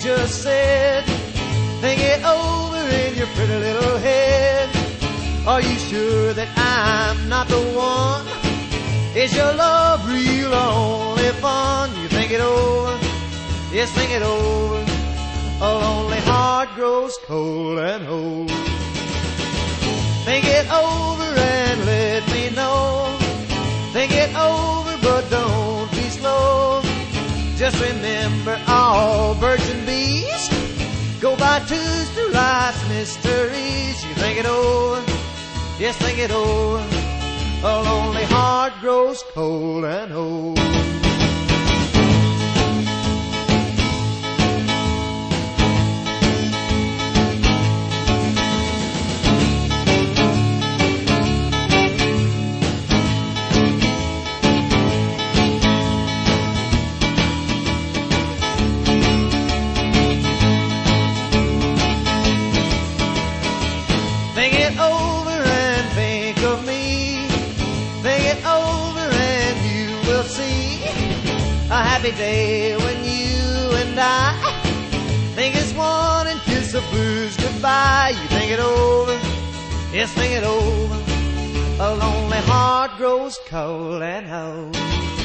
just said. Think it over in your pretty little head. Are you sure that I'm not the one? Is your love real or only fun? You think it over, yes, think it over. A lonely heart grows cold and old. Think it over and let me know. Think it over, but don't be slow. Just remember all birds and bees go by twos through life's mysteries. You think it over, yes, think it over. A lonely heart grows cold and old. Think it over and think of me. Think it over and you will see a happy day when you and I think it's one and kiss the blues goodbye. You think it over, yes, think it over. A lonely heart grows cold and old.